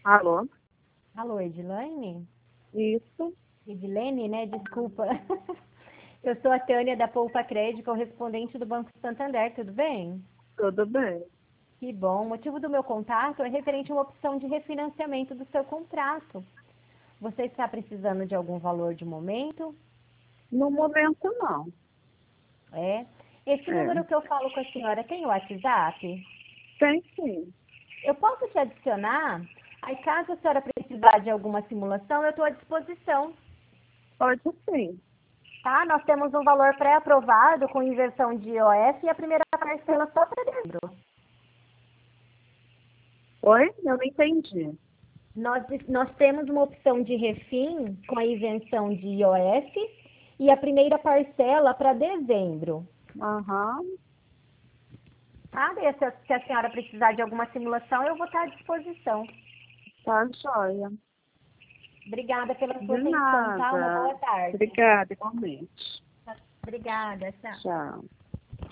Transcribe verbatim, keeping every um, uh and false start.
Alô? Alô, Edilane? Isso, Edilene, né? Desculpa. Eu sou a Tânia da Poupa Crédito, correspondente do Banco Santander, tudo bem? tudo bem. Que bom. O motivo do meu contato é referente a uma opção de refinanciamento do seu contrato. Você está precisando de algum valor de momento? No momento, não. É. Esse É, número que eu falo com a senhora tem o WhatsApp? tem sim. Eu posso te adicionar? Aí, caso a senhora precisar de alguma simulação, eu estou à disposição. Pode sim. Tá? Nós temos um valor pré-aprovado com inversão de I O F e a primeira parcela só para dezembro. Oi? Eu não entendi. Nós, nós temos uma opção de refim com a isenção de I O F e a primeira parcela para dezembro. Aham, Tá? E se, a- se a senhora precisar de alguma simulação, eu vou estar à disposição. tá joia. Obrigada pela sua De atenção, tá? Uma nada. boa tarde. Obrigada, igualmente. Obrigada, tchau. Tchau.